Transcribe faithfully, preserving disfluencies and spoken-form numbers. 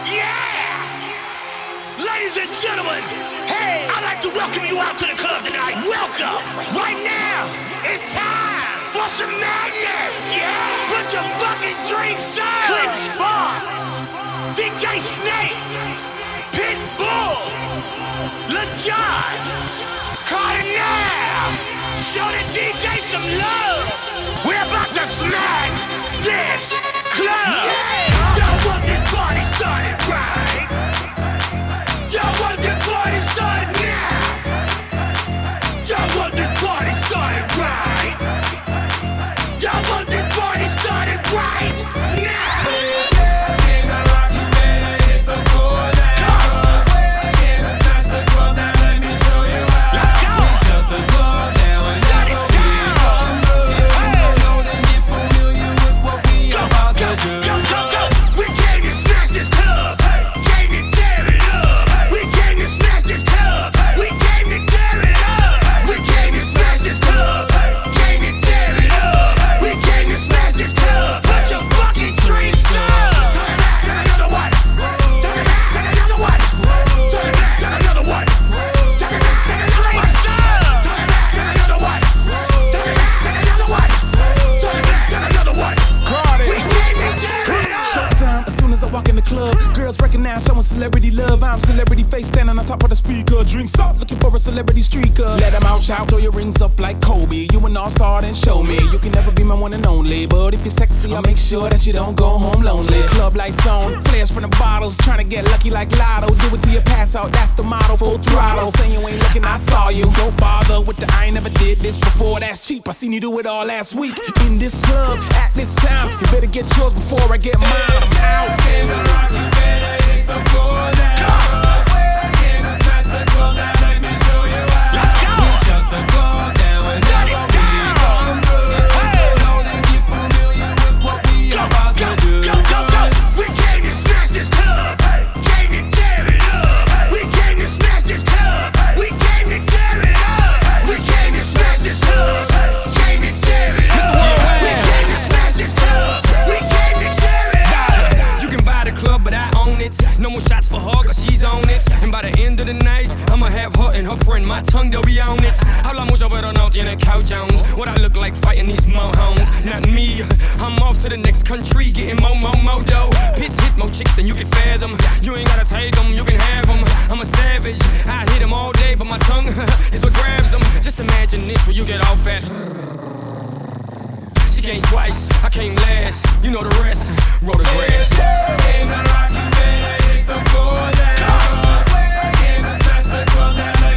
Yeah! Ladies and gentlemen, hey, I'd like to welcome you out to the club tonight. Welcome! Right now, it's time for some madness! Yeah! Put your fucking drinks on! Clip Sparks, D J Snake, Pitbull, LaJohn, Cardinal, show the D J some love! We're about to smash this club! Yeah! Y'all want this party started right? Y'all want this party started now? Y'all want this party started right? Y'all want this party started right now? Showing celebrity love, I'm celebrity face standing on top of the speaker. Drinks up, looking for a celebrity streaker. Let them out, shout, throw your rings up like Kobe. You an all-star, then show me. You can never be my one and only, but if you're sexy, I'll make sure that you don't go home lonely. Club lights on, flares from the bottles, trying to get lucky like Lotto. Do it till you pass out, that's the motto. Full throttle, saying you ain't looking, I saw you. Don't bother with the I ain't never did this before, that's cheap. I seen you do it all last week. In this club, at this time, you better get yours before I get mine. I'm out. Came to rock, you better hit the floor now. We're gonna smash the club now, let me show you how. Let's go. We shut the club down whenever we come through. Hey. Know that keep familiar with what we Go, about go, to do. go, go, go. We came to smash this club. Came to tear it up. We came to smash this club. We came to tear it up. We came to smash this club. Came to tear it up. We came to smash this club. We came to tear it up. You can buy the club, but I own it. No more shots for her, cause she's on it. And by the end of the night, I'ma have her and her friend, my tongue, they'll be on it. Habla mucho pero no tiene Cow Jones. What I look like fighting these mohones. Not me, I'm off to the next country, getting mo, mo, mo, dough. Pits hit more chicks than you can fathom. You ain't gotta take them, you can have them. I'm a savage, I hit them all day, but my tongue is what grabs them. Just imagine this when you get off at. She came twice, I came last. You know the rest, roll the grass.